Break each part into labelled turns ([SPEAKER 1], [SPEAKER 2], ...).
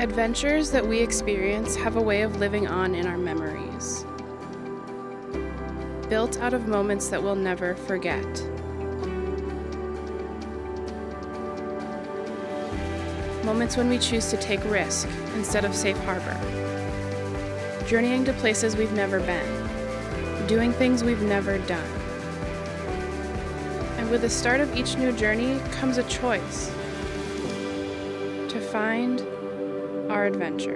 [SPEAKER 1] Adventures that we experience have a way of living on in our memories, built out of moments that we'll never forget. Moments when we choose to take risk instead of safe harbor, journeying to places we've never been, doing things we've never done. And with the start of each new journey comes a choice to find our adventure.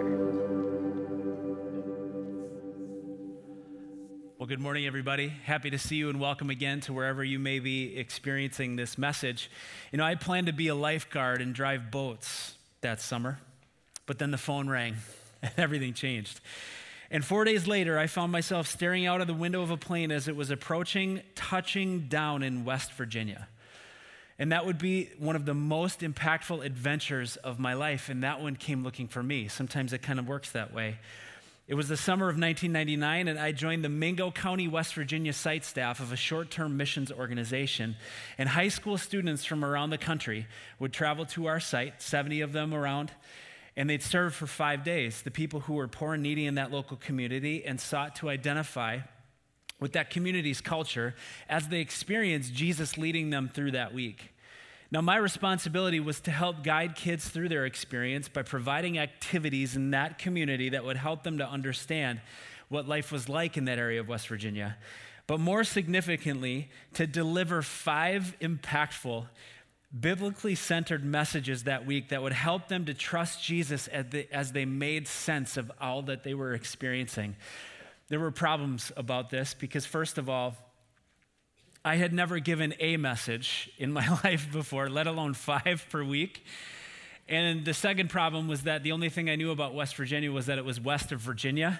[SPEAKER 2] Well, good morning, everybody. Happy to see you and welcome again to wherever you may be experiencing this message. You know, I planned to be a lifeguard and drive boats that summer, but then the phone rang and everything changed. And 4 days later, I found myself staring out of the window of a plane as it was approaching, touching down in West Virginia. And that would be one of the most impactful adventures of my life, and that one came looking for me. Sometimes it kind of works that way. It was the summer of 1999, and I joined the Mingo County, West Virginia site staff of a short-term missions organization. And high school students from around the country would travel to our site, 70 of them around, and they'd serve for 5 days, the people who were poor and needy in that local community, and sought to identify with that community's culture as they experienced Jesus leading them through that week. Now, my responsibility was to help guide kids through their experience by providing activities in that community that would help them to understand what life was like in that area of West Virginia. But more significantly, to deliver 5 impactful, biblically centered messages that week that would help them to trust Jesus as they made sense of all that they were experiencing. There were problems about this because, first of all, I had never given a message in my life before, let alone 5 per week. And the second problem was that the only thing I knew about West Virginia was that it was west of Virginia.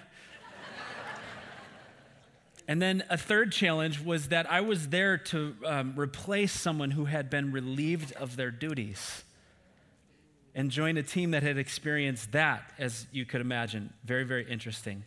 [SPEAKER 2] And then a third challenge was that I was there to replace someone who had been relieved of their duties and join a team that had experienced that, as you could imagine. Very, very interesting.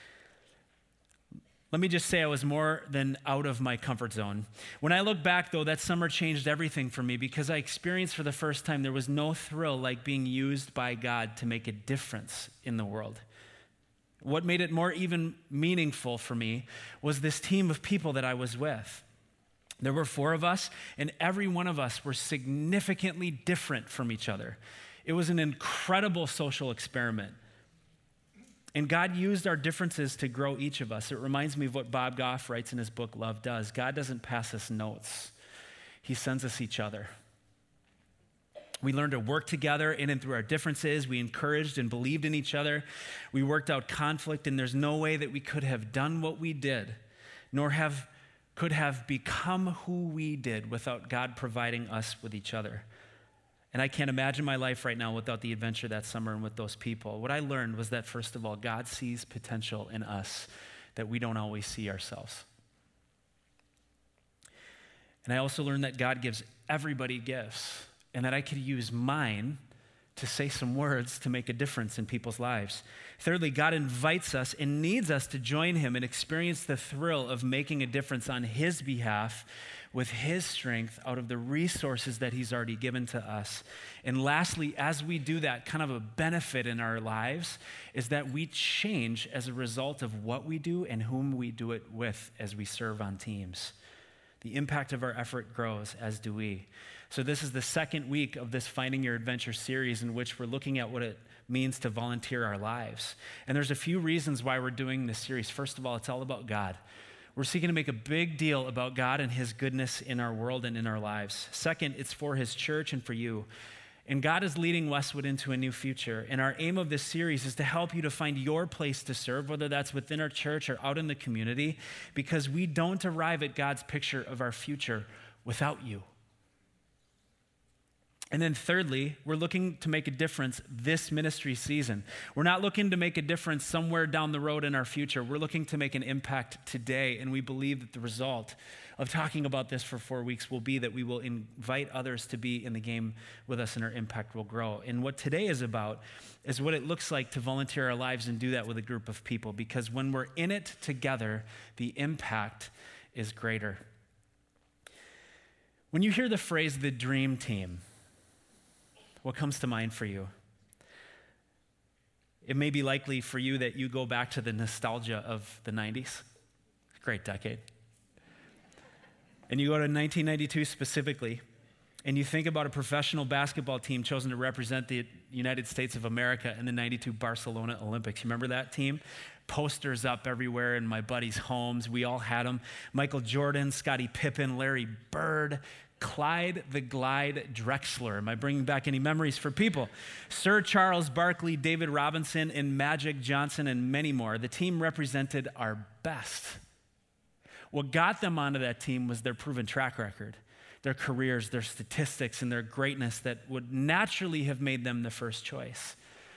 [SPEAKER 2] Let me just say I was more than out of my comfort zone. When I look back, though, that summer changed everything for me because I experienced for the first time there was no thrill like being used by God to make a difference in the world. What made it more even meaningful for me was this team of people that I was with. There were 4 of us, and every one of us were significantly different from each other. It was an incredible social experiment. And God used our differences to grow each of us. It reminds me of what Bob Goff writes in his book, Love Does. God doesn't pass us notes. He sends us each other. We learned to work together in and through our differences. We encouraged and believed in each other. We worked out conflict, and there's no way that we could have done what we did, nor could have become who we did without God providing us with each other. And I can't imagine my life right now without the adventure that summer and with those people. What I learned was that, first of all, God sees potential in us that we don't always see ourselves. And I also learned that God gives everybody gifts and that I could use mine to say some words to make a difference in people's lives. Thirdly, God invites us and needs us to join him and experience the thrill of making a difference on his behalf with his strength out of the resources that he's already given to us. And lastly, as we do that, kind of a benefit in our lives is that we change as a result of what we do and whom we do it with as we serve on teams. The impact of our effort grows, as do we. So this is the second week of this Finding Your Adventure series in which we're looking at what it means to volunteer our lives. And there's a few reasons why we're doing this series. First of all, it's all about God. We're seeking to make a big deal about God and his goodness in our world and in our lives. Second, it's for his church and for you. And God is leading Westwood into a new future. And our aim of this series is to help you to find your place to serve, whether that's within our church or out in the community, because we don't arrive at God's picture of our future without you. And then thirdly, we're looking to make a difference this ministry season. We're not looking to make a difference somewhere down the road in our future. We're looking to make an impact today, and we believe that the result of talking about this for 4 weeks will be that we will invite others to be in the game with us and our impact will grow. And what today is about is what it looks like to volunteer our lives and do that with a group of people, because when we're in it together, the impact is greater. When you hear the phrase, the dream team, what comes to mind for you? It may be likely for you that you go back to the nostalgia of the 90s. Great decade. And you go to 1992 specifically, and you think about a professional basketball team chosen to represent the United States of America in the 92 Barcelona Olympics. You remember that team? Posters up everywhere in my buddies' homes. We all had them. Michael Jordan, Scottie Pippen, Larry Bird, Clyde the Glide Drexler. Am I bringing back any memories for people? Sir Charles Barkley, David Robinson, and Magic Johnson, and many more. The team represented our best. What got them onto that team was their proven track record, their careers, their statistics, and their greatness that would naturally have made them the first choice.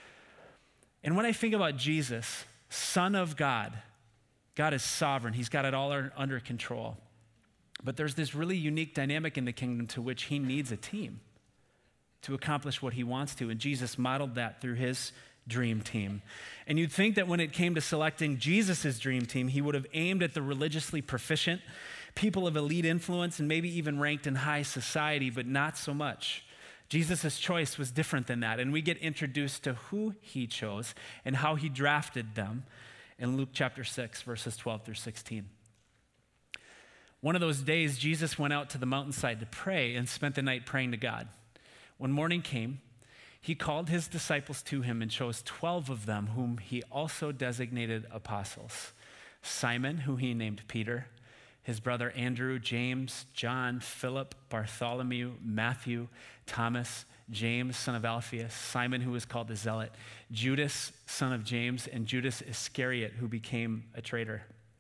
[SPEAKER 2] And when I think about Jesus, Son of God, God is sovereign. He's got it all under control. But there's this really unique dynamic in the kingdom to which he needs a team to accomplish what he wants to. And Jesus modeled that through his dream team. And you'd think that when it came to selecting Jesus' dream team, he would have aimed at the religiously proficient, people of elite influence, and maybe even ranked in high society, but not so much. Jesus' choice was different than that. And we get introduced to who he chose and how he drafted them in Luke chapter 6, verses 12 through 16. One of those days, Jesus went out to the mountainside to pray and spent the night praying to God. When morning came, he called his disciples to him and chose 12 of them, whom he also designated apostles. Simon, who he named Peter, his brother Andrew, James, John, Philip, Bartholomew, Matthew, Thomas, James, son of Alphaeus, Simon, who was called the Zealot, Judas, son of James, and Judas Iscariot, who became a traitor.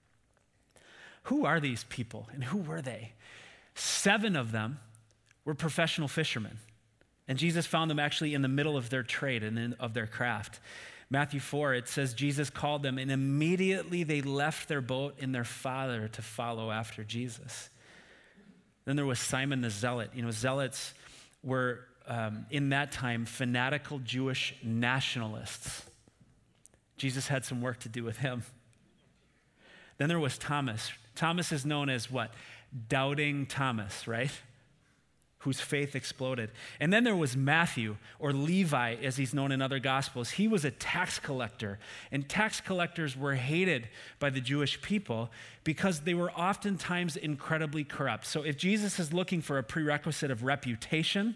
[SPEAKER 2] Who are these people and who were they? 7 of them were professional fishermen. And Jesus found them actually in the middle of their trade and of their craft. Matthew 4, it says Jesus called them, and immediately they left their boat and their father to follow after Jesus. Then there was Simon the Zealot. Zealots were, in that time, fanatical Jewish nationalists. Jesus had some work to do with him. Then there was Thomas. Thomas is known as what? Doubting Thomas, right? Whose faith exploded. And then there was Matthew, or Levi, as he's known in other gospels. He was a tax collector, and tax collectors were hated by the Jewish people because they were oftentimes incredibly corrupt. So if Jesus is looking for a prerequisite of reputation,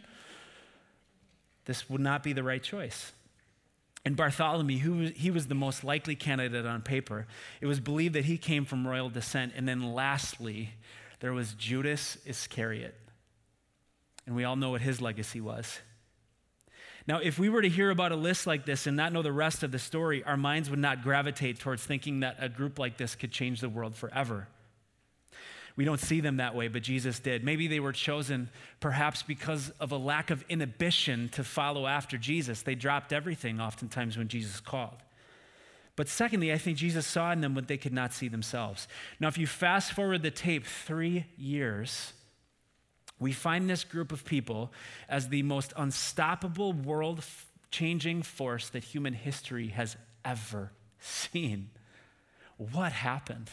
[SPEAKER 2] this would not be the right choice. And Bartholomew, he was the most likely candidate on paper. It was believed that he came from royal descent. And then lastly, there was Judas Iscariot. And we all know what his legacy was. Now, if we were to hear about a list like this and not know the rest of the story, our minds would not gravitate towards thinking that a group like this could change the world forever. We don't see them that way, but Jesus did. Maybe they were chosen perhaps because of a lack of inhibition to follow after Jesus. They dropped everything oftentimes when Jesus called. But secondly, I think Jesus saw in them what they could not see themselves. Now, if you fast forward the tape 3 years, we find this group of people as the most unstoppable world-changing force that human history has ever seen. What happened?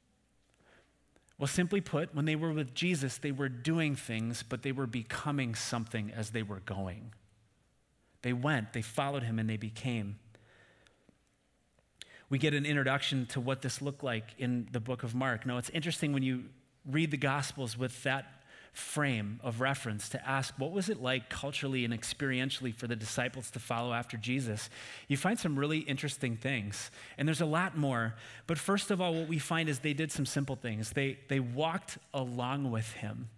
[SPEAKER 2] Well, simply put, when they were with Jesus, they were doing things, but they were becoming something as they were going. They went, they followed him, and they became. We get an introduction to what this looked like in the book of Mark. Now, it's interesting when you read the Gospels with that frame of reference to ask, what was it like culturally and experientially for the disciples to follow after Jesus? You find some really interesting things. And there's a lot more. But first of all, what we find is they did some simple things. They walked along with him.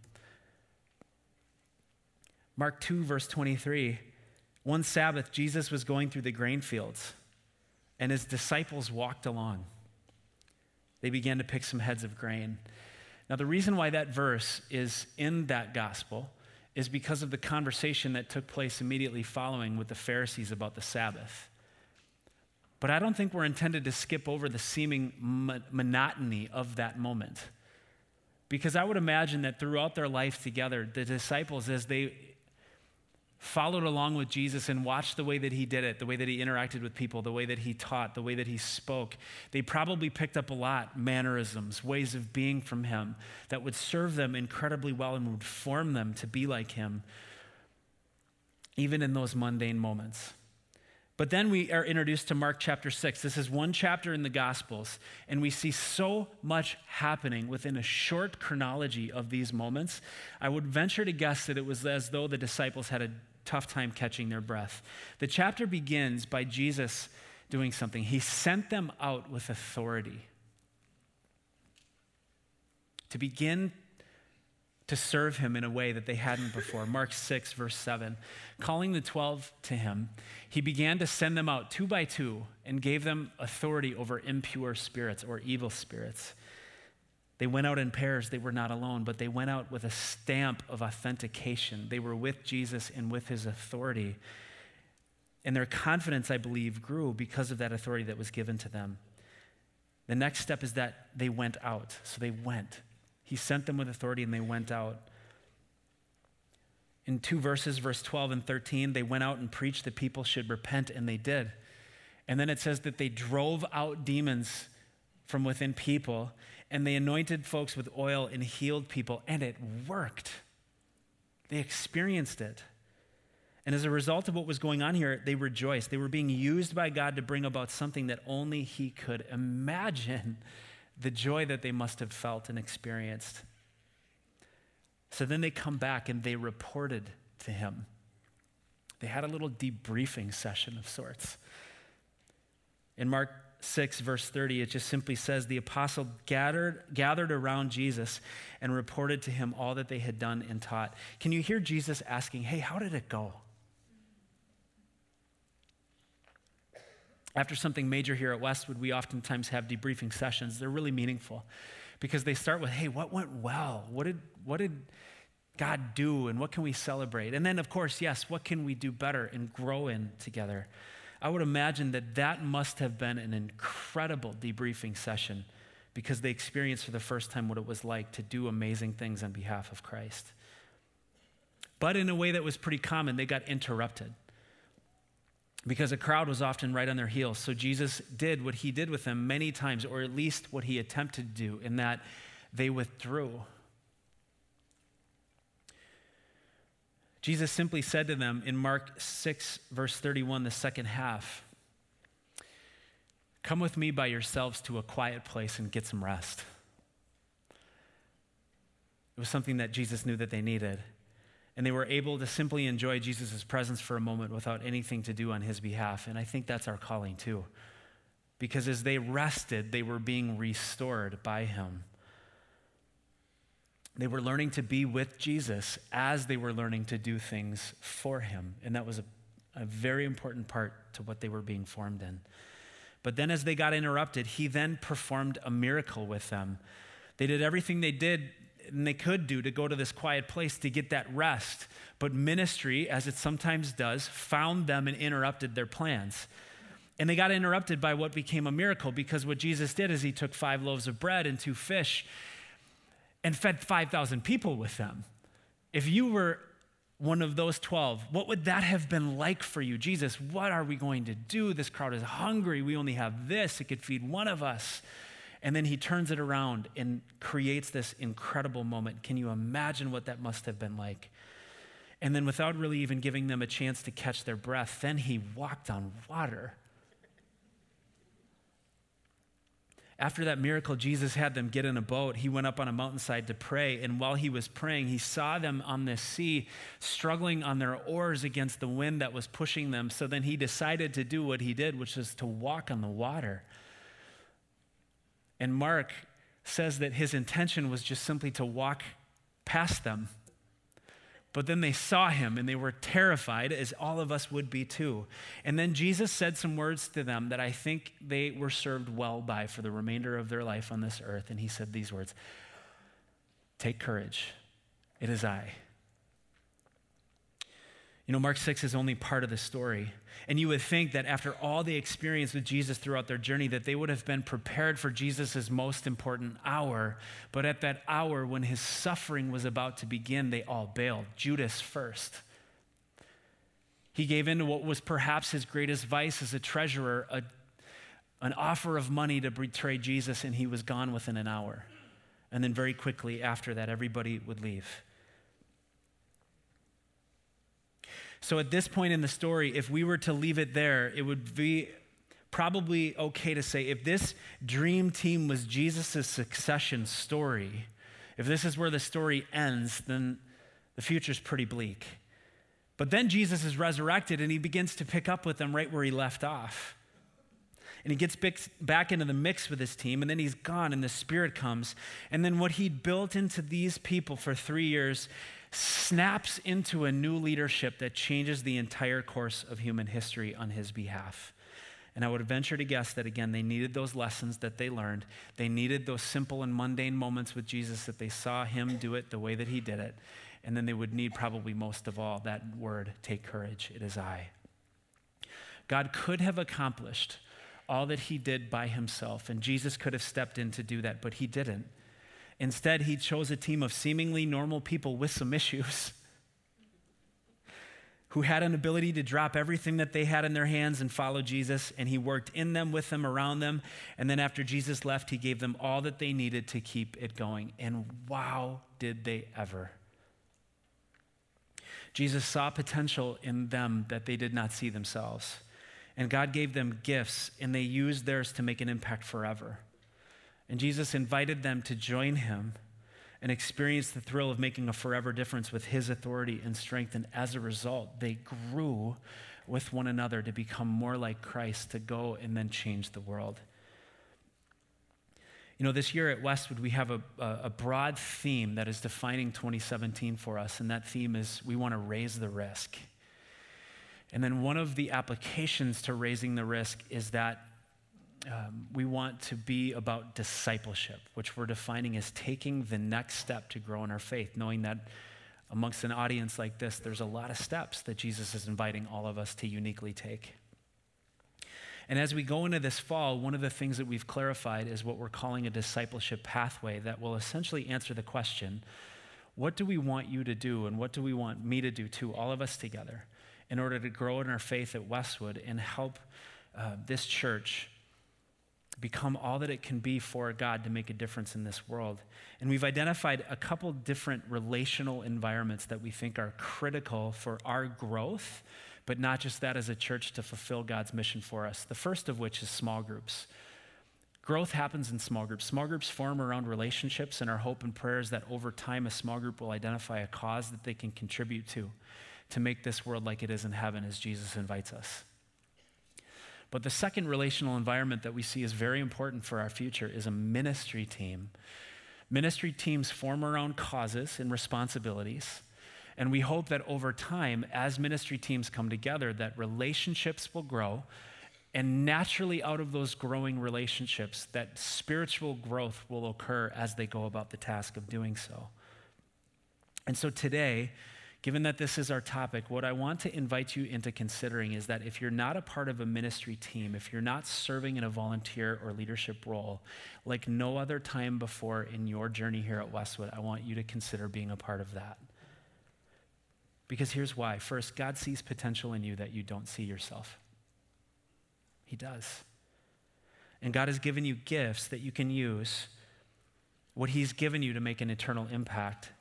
[SPEAKER 2] Mark 2, verse 23, one Sabbath, Jesus was going through the grain fields, and his disciples walked along. They began to pick some heads of grain. Now, the reason why that verse is in that gospel is because of the conversation that took place immediately following with the Pharisees about the Sabbath. But I don't think we're intended to skip over the seeming monotony of that moment. Because I would imagine that throughout their life together, the disciples, as they followed along with Jesus and watched the way that he did it, the way that he interacted with people, the way that he taught, the way that he spoke, they probably picked up a lot, mannerisms, ways of being from him that would serve them incredibly well and would form them to be like him, even in those mundane moments. But then we are introduced to Mark chapter 6. This is one chapter in the Gospels, and we see so much happening within a short chronology of these moments. I would venture to guess that it was as though the disciples had a tough time catching their breath. The chapter begins by Jesus doing something. He sent them out with authority to begin to serve him in a way that they hadn't before. Mark 6, verse 7. Calling the 12 to him, he began to send them out 2 by 2 and gave them authority over impure spirits or evil spirits. They went out in pairs. They were not alone, but they went out with a stamp of authentication. They were with Jesus and with his authority. And their confidence, I believe, grew because of that authority that was given to them. The next step is that they went out. So they went. He sent them with authority and they went out. In 2 verses, verse 12 and 13, they went out and preached that people should repent, and they did. And then it says that they drove out demons from within people, and they anointed folks with oil and healed people, and it worked. They experienced it. And as a result of what was going on here, they rejoiced. They were being used by God to bring about something that only he could imagine. The joy that they must have felt and experienced. So then they come back and they reported to him. They had a little debriefing session of sorts. In Mark 6, verse 30, it just simply says, the apostle gathered around Jesus and reported to him all that they had done and taught. Can you hear Jesus asking, hey, how did it go? After something major here at Westwood, we oftentimes have debriefing sessions. They're really meaningful because they start with, hey, what went well? What did God do, and what can we celebrate? And then, of course, yes, what can we do better and grow in together? I would imagine that must have been an incredible debriefing session because they experienced for the first time what it was like to do amazing things on behalf of Christ. But in a way that was pretty common, they got interrupted, because a crowd was often right on their heels. So Jesus did what he did with them many times, or at least what he attempted to do, in that they withdrew. Jesus simply said to them in Mark 6, verse 31, the second half, come with me by yourselves to a quiet place and get some rest. It was something that Jesus knew that they needed. And they were able to simply enjoy Jesus' presence for a moment without anything to do on his behalf. And I think that's our calling too. Because as they rested, they were being restored by him. They were learning to be with Jesus as they were learning to do things for him. And that was a very important part to what they were being formed in. But then as they got interrupted, he then performed a miracle with them. They did everything they did and they could do to go to this quiet place to get that rest. But ministry, as it sometimes does, found them and interrupted their plans. And they got interrupted by what became a miracle, because what Jesus did is he took 5 loaves of bread and 2 fish and fed 5,000 people with them. If you were one of those 12, what would that have been like for you? Jesus, what are we going to do? This crowd is hungry. We only have this. It could feed one of us. And then he turns it around and creates this incredible moment. Can you imagine what that must have been like? And then without really even giving them a chance to catch their breath, then he walked on water. After that miracle, Jesus had them get in a boat. He went up on a mountainside to pray. And while he was praying, he saw them on this sea, struggling on their oars against the wind that was pushing them. So then he decided to do what he did, which is to walk on the water. And Mark says that his intention was just simply to walk past them. But then they saw him and they were terrified, as all of us would be too. And then Jesus said some words to them that I think they were served well by for the remainder of their life on this earth. And he said these words, "Take courage, it is I." You know, Mark 6 is only part of the story. And you would think that after all the experience with Jesus throughout their journey, that they would have been prepared for Jesus' most important hour. But at that hour, when his suffering was about to begin, they all bailed. Judas first. He gave in to what was perhaps his greatest vice as a treasurer, an offer of money to betray Jesus, and he was gone within an hour. And then very quickly after that, everybody would leave. So at this point in the story, if we were to leave it there, it would be probably okay to say if this dream team was Jesus' succession story, if this is where the story ends, then the future's pretty bleak. But then Jesus is resurrected and he begins to pick up with them right where he left off. And he gets back into the mix with his team, and then he's gone and the Spirit comes. And then what he'd built into these people for 3 years snaps into a new leadership that changes the entire course of human history on his behalf. And I would venture to guess that, again, they needed those lessons that they learned. They needed those simple and mundane moments with Jesus that they saw him do it the way that he did it. And then they would need probably most of all that word, take courage, it is I. God could have accomplished all that he did by himself, and Jesus could have stepped in to do that, but he didn't. Instead, he chose a team of seemingly normal people with some issues who had an ability to drop everything that they had in their hands and follow Jesus, and he worked in them, with them, around them, and then after Jesus left, he gave them all that they needed to keep it going. And wow, did they ever. Jesus saw potential in them that they did not see themselves. And God gave them gifts, and they used theirs to make an impact forever. And Jesus invited them to join him and experience the thrill of making a forever difference with his authority and strength. And as a result, they grew with one another to become more like Christ, to go and then change the world. You know, this year at Westwood, we have a broad theme that is defining 2017 for us, and that theme is we want to raise the risk. And then one of the applications to raising the risk is that we want to be about discipleship, which we're defining as taking the next step to grow in our faith, knowing that amongst an audience like this, there's a lot of steps that Jesus is inviting all of us to uniquely take. And as we go into this fall, one of the things that we've clarified is what we're calling a discipleship pathway that will essentially answer the question, what do we want you to do and what do we want me to do too, all of us together, in order to grow in our faith at Westwood and help this church become all that it can be for God to make a difference in this world. And we've identified a couple different relational environments that we think are critical for our growth, but not just that, as a church to fulfill God's mission for us. The first of which is small groups. Growth happens in small groups. Small groups form around relationships, and our hope and prayer is that over time a small group will identify a cause that they can contribute to make this world like it is in heaven as Jesus invites us. But the second relational environment that we see is very important for our future is a ministry team. Ministry teams form around causes and responsibilities, and we hope that over time, as ministry teams come together, that relationships will grow, and naturally out of those growing relationships, that spiritual growth will occur as they go about the task of doing so. And so today, given that this is our topic, what I want to invite you into considering is that if you're not a part of a ministry team, if you're not serving in a volunteer or leadership role, like no other time before in your journey here at Westwood, I want you to consider being a part of that. Because here's why. First, God sees potential in you that you don't see yourself. He does. And God has given you gifts that you can use, what he's given you to make an eternal impact.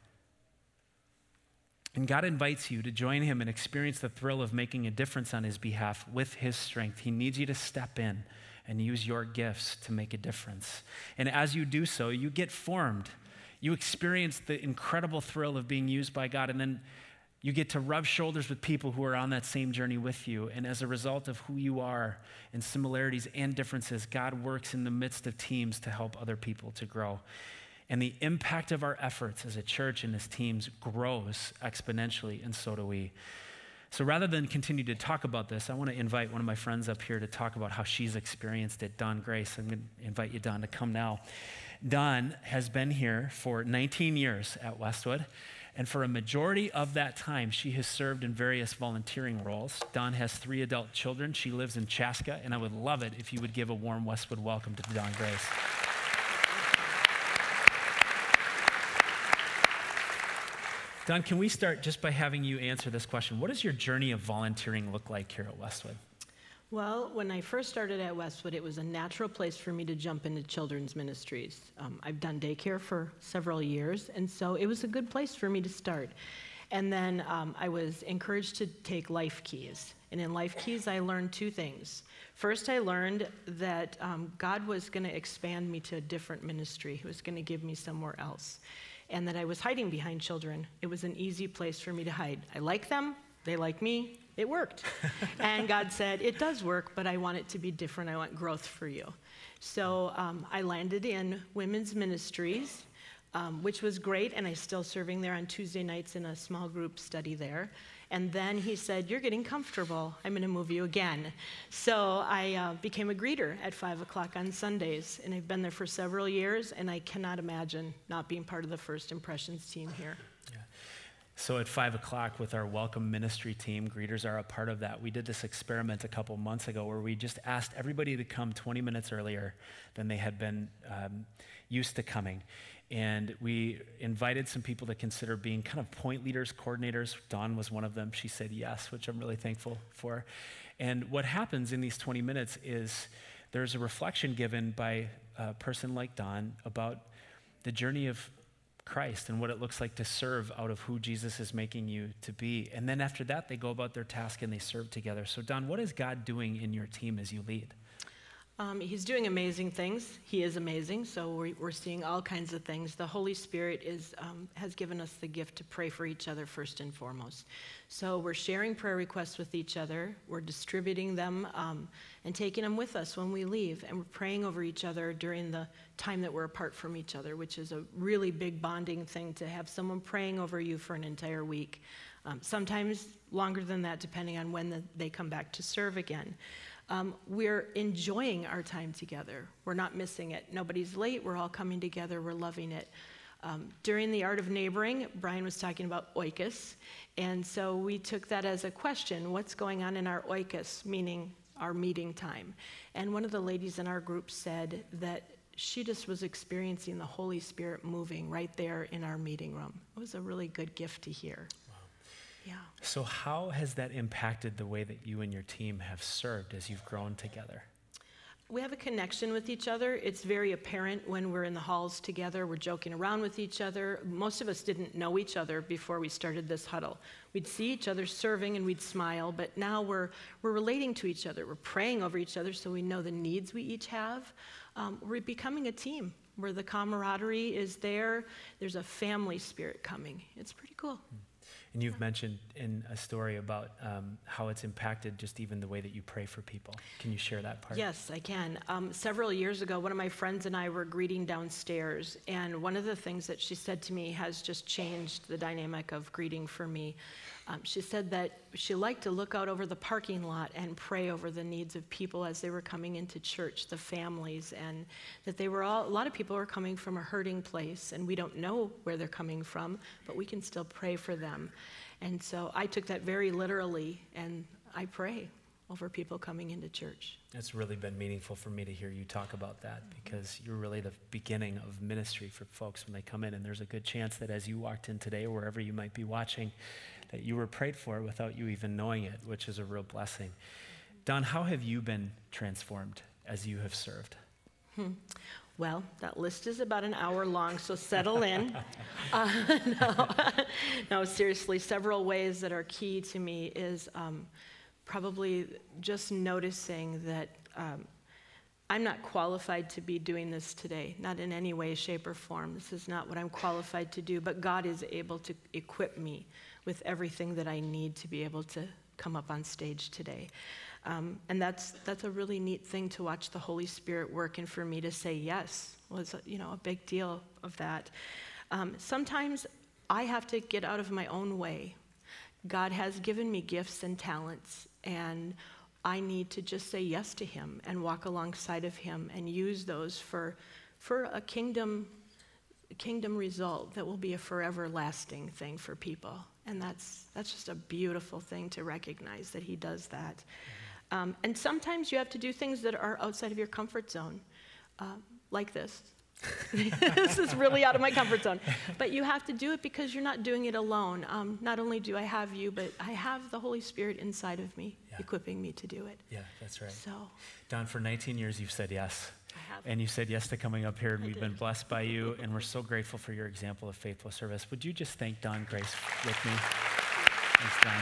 [SPEAKER 2] And God invites you to join him and experience the thrill of making a difference on his behalf with his strength. He needs you to step in and use your gifts to make a difference. And as you do so, you get formed. You experience the incredible thrill of being used by God, and then you get to rub shoulders with people who are on that same journey with you. And as a result of who you are and similarities and differences, God works in the midst of teams to help other people to grow. And the impact of our efforts as a church and as teams grows exponentially, and so do we. So rather than continue to talk about this, I want to invite one of my friends up here to talk about how she's experienced it, Dawn Grace. I'm going to invite you, Dawn, to come now. Dawn has been here for 19 years at Westwood, and for a majority of that time, she has served in various volunteering roles. Dawn has 3 adult children. She lives in Chaska, and I would love it if you would give a warm Westwood welcome to Dawn Grace. Dawn, can we start just by having you answer this question? What does your journey of volunteering look like here at Westwood?
[SPEAKER 3] Well, when I first started at Westwood, it was a natural place for me to jump into children's ministries. I've done daycare for several years, and so it was a good place for me to start. And then I was encouraged to take Life Keys. And in Life Keys, I learned two things. First, I learned that God was going to expand me to a different ministry. He was going to give me somewhere else. And that I was hiding behind children. It was an easy place for me to hide. I like them. They like me. It worked. And God said, it does work, but I want it to be different. I want growth for you. So I landed in women's ministries, which was great, and I'm still serving there on Tuesday nights in a small group study there. And then he said, you're getting comfortable. I'm going to move you again. So I became a greeter at 5 o'clock on Sundays, and I've been there for several years, and I cannot imagine not being part of the First Impressions team here.
[SPEAKER 2] Yeah. So at 5 o'clock with our welcome ministry team, greeters are a part of that. We did this experiment a couple months ago where we just asked everybody to come 20 minutes earlier than they had been used to coming. And we invited some people to consider being kind of point leaders, coordinators. Dawn was one of them. She said yes, which I'm really thankful for. And what happens in these 20 minutes is there's a reflection given by a person like Dawn about the journey of Christ and what it looks like to serve out of who Jesus is making you to be. And then after that, they go about their task and they serve together. So Dawn, what is God doing in your team as you lead?
[SPEAKER 3] He's doing amazing things. He is amazing, so we're seeing all kinds of things. The Holy Spirit has given us the gift to pray for each other first and foremost. So we're sharing prayer requests with each other. We're distributing them and taking them with us when we leave. And we're praying over each other during the time that we're apart from each other, which is a really big bonding thing to have someone praying over you for an entire week. Sometimes longer than that, depending on when they come back to serve again. We're enjoying our time together. We're not missing it. Nobody's late. We're all coming together. We're loving it. During the Art of Neighboring, Brian was talking about oikos, and so we took that as a question. What's going on in our oikos, meaning our meeting time? And one of the ladies in our group said that she just was experiencing the Holy Spirit moving right there in our meeting room. It was a really good gift to hear. Yeah.
[SPEAKER 2] So how has that impacted the way that you and your team have served as you've grown together?
[SPEAKER 3] We have a connection with each other. It's very apparent when we're in the halls together. We're joking around with each other. Most of us didn't know each other before we started this huddle. We'd see each other serving and we'd smile, but now we're relating to each other. We're praying over each other so we know the needs we each have. We're becoming a team where the camaraderie is there. There's a family spirit coming. It's pretty cool.
[SPEAKER 2] And you've mentioned in a story about how it's impacted just even the way that you pray for people. Can you share that part?
[SPEAKER 3] Yes, I can. Several years ago, one of my friends and I were greeting downstairs, and one of the things that she said to me has just changed the dynamic of greeting for me. She said that she liked to look out over the parking lot and pray over the needs of people as they were coming into church, the families, and that a lot of people are coming from a hurting place, and we don't know where they're coming from, but we can still pray for them. And so I took that very literally, and I pray over people coming into church.
[SPEAKER 2] It's really been meaningful for me to hear you talk about that, because you're really the beginning of ministry for folks when they come in, and there's a good chance that as you walked in today, or wherever you might be watching, that you were prayed for without you even knowing it, which is a real blessing. Don, how have you been transformed as you have served?
[SPEAKER 3] Well, that list is about an hour long, so settle in. No, seriously, several ways that are key to me is probably just noticing that I'm not qualified to be doing this today, not in any way, shape, or form. This is not what I'm qualified to do, but God is able to equip me with everything that I need to be able to come up on stage today. And that's a really neat thing to watch the Holy Spirit work, and for me to say yes was a big deal of that. Sometimes I have to get out of my own way. God has given me gifts and talents, and I need to just say yes to Him and walk alongside of Him and use those for a kingdom result that will be a forever lasting thing for people. And that's just a beautiful thing to recognize that He does that. And sometimes you have to do things that are outside of your comfort zone, like this. This is really out of my comfort zone. But you have to do it because you're not doing it alone. Not only do I have you, but I have the Holy Spirit inside of me, equipping me to do it.
[SPEAKER 2] Yeah, that's right.
[SPEAKER 3] So,
[SPEAKER 2] Don, for 19 years, you've said yes.
[SPEAKER 3] I have.
[SPEAKER 2] And you said yes to coming up here, and we've been
[SPEAKER 3] did.
[SPEAKER 2] blessed by you, and we're so grateful for your example of faithful service. Would you just thank Don Grace with me? Thanks, Don.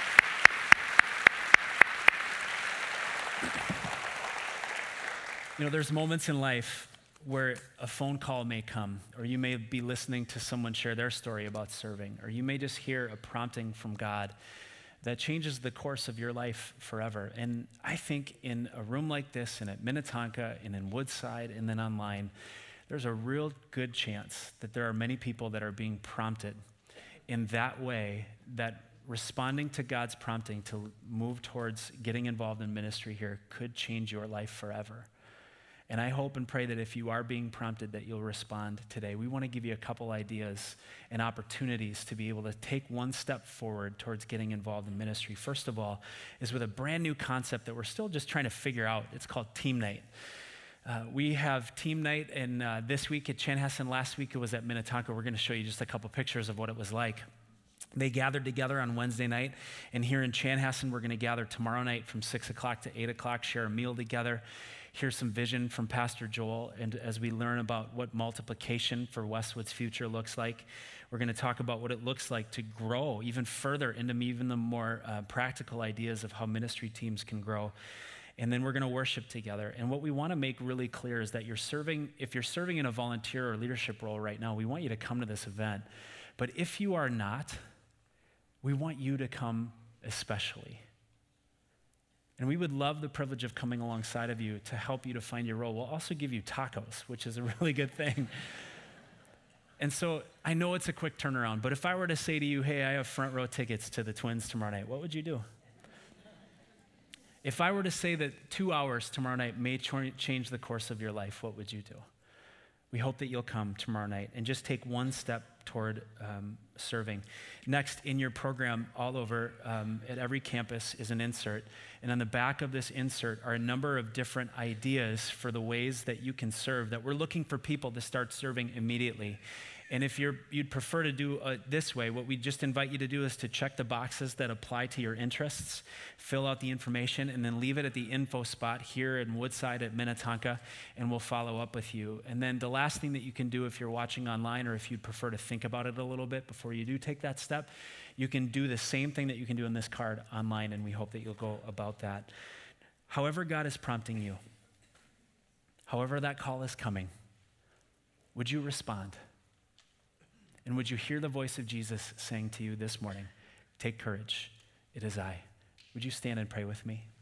[SPEAKER 2] You know, there's moments in life where a phone call may come, or you may be listening to someone share their story about serving, or you may just hear a prompting from God that changes the course of your life forever. And I think in a room like this, and at Minnetonka, and in Woodside, and then online, there's a real good chance that there are many people that are being prompted in that way, that responding to God's prompting to move towards getting involved in ministry here could change your life forever. And I hope and pray that if you are being prompted, that you'll respond today. We want to give you a couple ideas and opportunities to be able to take one step forward towards getting involved in ministry. First of all, is with a brand new concept that we're still just trying to figure out. It's called Team Night. We have Team Night, and this week at Chanhassen, last week it was at Minnetonka. We're going to show you just a couple pictures of what it was like. They gathered together on Wednesday night, and here in Chanhassen, we're going to gather tomorrow night from 6 o'clock to 8 o'clock, share a meal together, hear some vision from Pastor Joel, and as we learn about what multiplication for Westwood's future looks like, we're going to talk about what it looks like to grow even further into even the more practical ideas of how ministry teams can grow. And then we're going to worship together. And what we want to make really clear is that if you're serving in a volunteer or leadership role right now, we want you to come to this event. But if you are not, we want you to come especially. And we would love the privilege of coming alongside of you to help you to find your role. We'll also give you tacos, which is a really good thing. And so I know it's a quick turnaround, but if I were to say to you, hey, I have front row tickets to the Twins tomorrow night, what would you do? If I were to say that 2 hours tomorrow night may change the course of your life, what would you do? We hope that you'll come tomorrow night and just take one step toward serving. Next, in your program, all over at every campus is an insert. And on the back of this insert are a number of different ideas for the ways that you can serve, that we're looking for people to start serving immediately. And if you'd prefer to do this way, what we just invite you to do is to check the boxes that apply to your interests, fill out the information, and then leave it at the info spot here in Woodside at Minnetonka, and we'll follow up with you. And then the last thing that you can do if you're watching online, or if you'd prefer to think about it a little bit before you do take that step, you can do the same thing that you can do in this card online, and we hope that you'll go about that. However God is prompting you, however that call is coming, would you respond? And would you hear the voice of Jesus saying to you this morning, take courage, it is I. Would you stand and pray with me?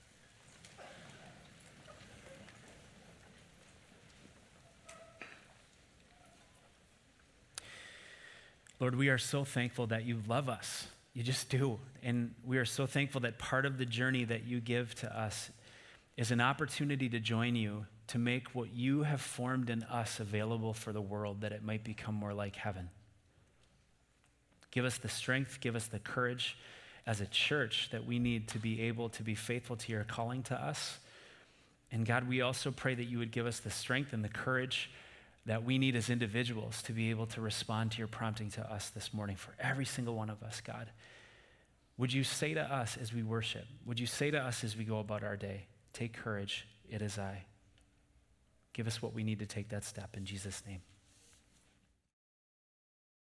[SPEAKER 2] Lord, we are so thankful that you love us. You just do. And we are so thankful that part of the journey that you give to us is an opportunity to join you, to make what you have formed in us available for the world, that it might become more like heaven. Give us the strength, give us the courage as a church that we need to be able to be faithful to your calling to us. And God, we also pray that you would give us the strength and the courage that we need as individuals to be able to respond to your prompting to us this morning, for every single one of us, God. Would you say to us as we worship, would you say to us as we go about our day, take courage, it is I. Give us what we need to take that step in Jesus' name.